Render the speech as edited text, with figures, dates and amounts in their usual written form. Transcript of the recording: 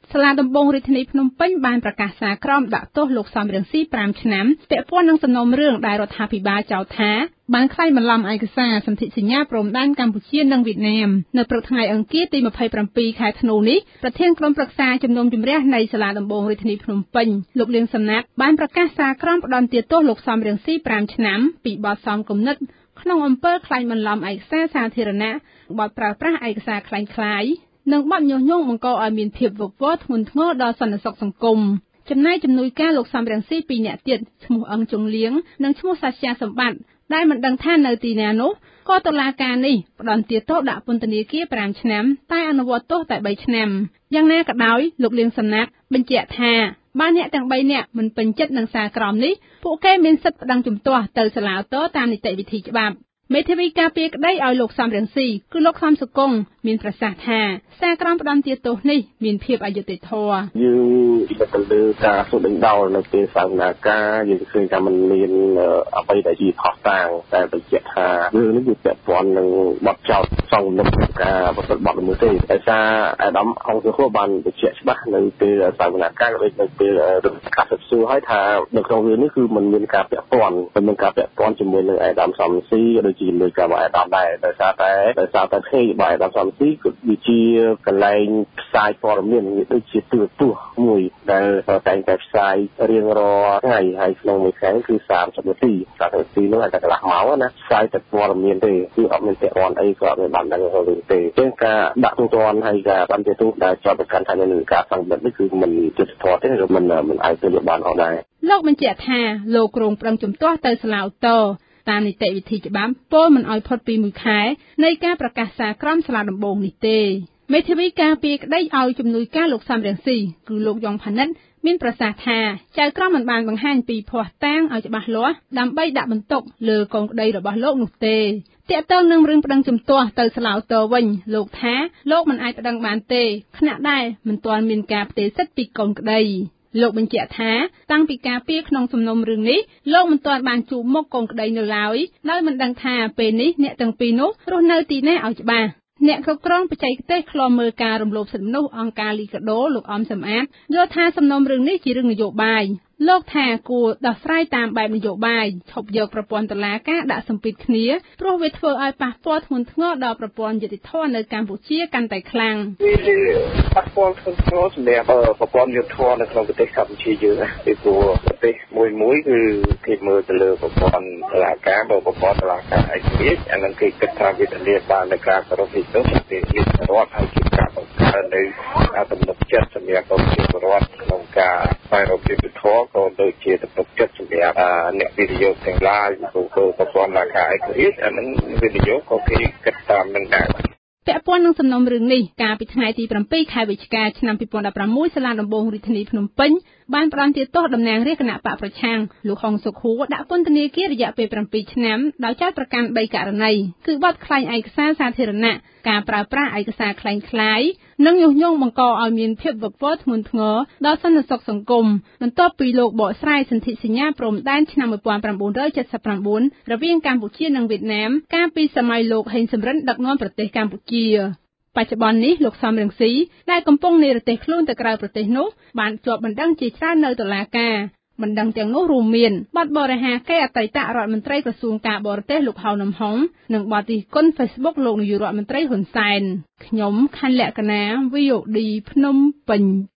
សាលាដំបងរាជធានីភ្នំពេញបានប្រកាសសារក្រមដាក់ទោសលោកសំរងស៊ី5ឆ្នាំពាក់ព័ន្ធនឹងសំណុំរឿងដែលរដ្ឋាភិបាលចោទថាបានក្លែងបន្លំឯកសារសន្ធិសញ្ញាព្រំដែនកម្ពុជានិងវៀតណាមនៅព្រឹកថ្ងៃអង្គារទី27ខែធ្នូនេះប្រធានក្រុមប្រឹក្សាជំនុំជម្រះនៃសាលាដំបងរាជធានីភ្នំពេញលោកលៀងសំណាក់បានប្រកាសសារក្រមផ្តន្ទាទោសលោកសំរងស៊ី5ឆ្នាំពីបទសំគំនិតក្នុងអំពើក្លែងបន្លំឯកសារសាធារណៈបទប្រើប្រាស់ឯកសារក្លែងក្លាយនិងបទញុះញង់បង្កឲ្យមានភាពវឹកវរធ្ងន់ធ្ងរដល់សន្តិសុខសង្គមចំណែកជំនួយការលោកសំរងស៊ី2នាក់ទៀតឈ្មោះអឹងជុងលៀងនិងឈ្មោះសាស្ត្រាសម្បត្តិដែលមិនដឹងថានៅទីណានោះក៏តុលាការនេះផ្តន្ទាទោសដាក់ពន្ធនាគារ5ឆ្នាំតែអនុវត្តទោសតែ3ឆ្នាំយ៉ាងណាក៏ដោយលោកលៀងសំណាក់បញ្ជាក់ថាបើអ្នកទាំង3នាក់មិនពេញចិត្តនឹងសារក្រមនេះពួកគេមានសិទ្ធិប្តឹងជំទាស់ទៅសាលាឧទ្ធរតាមនីតិវិធីច្បាប់មេធាវីការពារក្តីឲ្យលោកសំរងស៊ីគឺលោកខំសុគង្គមានប្រសាសន៍ថាសារក្រមផ្តន្ទាទោសនេះមានភាពអយុត្តិធម៌យើងពិតទៅលើការសួរដេញដោលនៅពេលសាវនាការយើងឃើញថាมันមានអ្វីដែលជាខុសតាងតែបញ្ជាក់ថារឿងនេះវាពាក់ព័ន្ធនឹងបទចោទសងលំការប្រព្រឹត្តបទល្មើសទេដោយសារអាដាមអង្គសុខបានបញ្ជាក់ច្បាស់នៅពេលសាវនាការដូចនៅពេលរដ្ឋកាសសួរឲ្យថានៅក្នុងរឿងនេះគឺมันមានការពាក់ព័ន្ធជាមួយនឹងអាដាមសំស៊ីដូចជាជាមួយกับអាដាមដែរដោយសារតែភេករបស់អាដាមសំស៊ីគឺវាជាកន្លែងផ្សាយព័ត៌មានដូចជាទូរទស្សន៍មួយដែលតែងតែផ្សាយរៀងរាល់ថ្ងៃហើយក្នុងមួយថ្ងៃគឺ30នាទីនោះតែកន្លះម៉ោងណាផ្សាយតែព័ត៌មានទេគឺអត់មានពាក់ព័ន្ធអីក៏អត់មានបានដឹងរឿងទេជាងការដាក់ទូទាត់ហើយការបានទៅទូដែលជាប់ប្រកាន់ថានឹងការសង្កត់នេះគឺមិនយុត្តិធម៌ទេឬមិនអាចទៅបានផងដែរលោកបញ្ជាក់ថាលោកក្រុងប្រឹងជំទាស់ទៅសាលាឧទ្ធរតាមនីតិវិធីច្បាប់ពលមិនឲ្យផុតពី1ខែនៃការប្រកាសសារក្រមសាលាដំបងនេះទេមេធាវីការពារក្តីឲ្យជំនួយការលោកសំរងស៊ីគឺលោកយ៉ងផានិតមានប្រសាសន៍ថាចៅក្រមមិនបានបង្ហាញពីភ័ស្តុតាងឲ្យច្បាស់លាស់ដើម្បីដាក់បន្ទុកលើកូនក្តីរបស់លោកនោះទេទាក់ទងនឹងរឿងប្តឹងជំទាស់ទៅសាលាឧទ្ធរវិញលោកថាលោកមិនអាចប្តឹងបានទេខណៈដែលមិនទាន់មានការផ្ទេរសិទ្ធិពីកូនក្តីលោកបញ្ជាក់ថាតាំងពីការពារក្នុងសំណុំរឿងនេះលោកមិនទាន់បានជួបមុខកូនក្តីនៅឡើយដោយមិនដឹងថាពេលនេះអ្នកទាំងពីរនោះរស់នៅទីណាឲ្យច្បាស់អ្នកគ្រប់គ្រងបច្ចេកទេសឃ្លាំមើលការរំលោភសិទ្ធិមនុស្សអង្គការលីកាដូលោកអំសំអាតយល់ថាសំណុំរឿងនេះជារឿងនយោបាយលោកថាគួរដោះស្រាយតាមបែបនយោបាយឈប់យកប្រព័ន្ធតុលាការដាក់សម្ពាធគ្នាព្រោះវាធ្វើឲ្យប៉ះពាល់ធ្ងន់ធ្ងរដល់ប្រព័ន្ធយុត្តិធម៌នៅកម្ពុជាកាន់តែខ្លាំងវាប៉ះពាល់ធ្ងន់ធ្ងរសម្រាប់ប្រព័ន្ធយុត្តិធម៌នៅក្នុងប្រទេសកម្ពុជាយើងណាពីព្រោះប្រទេសមួយគឺគេមើលទៅលើប្រព័ន្ធតុលាការបើប្រព័ន្ធតុលាការឯករាជ្យអានឹងគេគិតថាវាធានាបាននូវការគោរពសិទ្ធិមនុស្សពីរដ្ឋហើយជាការបង្កើននៅទំនុកចិត្តសម្រាប់ប្រជាពលរដ្ឋក្នុងការស្វែងរកយុត្តិធម៌ក៏ដូចជាទំនុកចិត្តសម្រាប់អ្នកវិនិយោគទាំងឡាយព្រោះប្រព័ន្ធតុលាការឯករាជ្យអានឹងវិនិយោគក៏គេគិតតាមនឹងដែរពាក់ព័ន្ធនឹងសំណុំរឿងនេះកាលពីថ្ងៃទី7ខែវិច្ឆិកាឆ្នាំ2016សាលាដំបងរាជធានីភ្នំពេញបានផ្តន្ទាទោសតំណាងរាស្ត្រគណៈបកប្រឆាំងលោកហុងសុខួរដាក់ពន្ធនាគាររយៈពេល7ឆ្នាំដោយចោទប្រកាន់3ករណីគឺបទក្លែងឯកសារសាធារណៈការប្រើប្រាស់ឯកសារក្លែងក្លាយនិងញុះញង់បង្កឲ្យមានភាពវឹកវរធ្ងន់ធ្ងរដល់សន្តិសុខសង្គមបន្ទាប់ពីលោកបកស្រាយសន្ធិសញ្ញាព្រំដែនឆ្នាំ1979រវាងកម្ពុជានិងវៀតណាមកាលពីសម័យលោកហេងសំរិនដឹកនាំប្រទេសកម្ពុជាបច្ចុប្បន្ននេះលោកសំរងស៊ីដែលកំពុងនិរទេសខ្លួនទៅក្រៅប្រទេសនោះបានជាប់បណ្ដឹងជាច្រើននៅតុលាការបណ្ដឹងទាំងនោះរួមមានបទបរិហាកេរអតីតរដ្ឋមន្ត្រីក្រសួងការបរទេសលោកហៅនំហុងនិងបទរិះគន់ Facebook លោកនាយករដ្ឋមន្ត្រីហ៊ុនសែនខ្ញុំខណ្ឌលក្ខណា VOD ភ្នំពេញ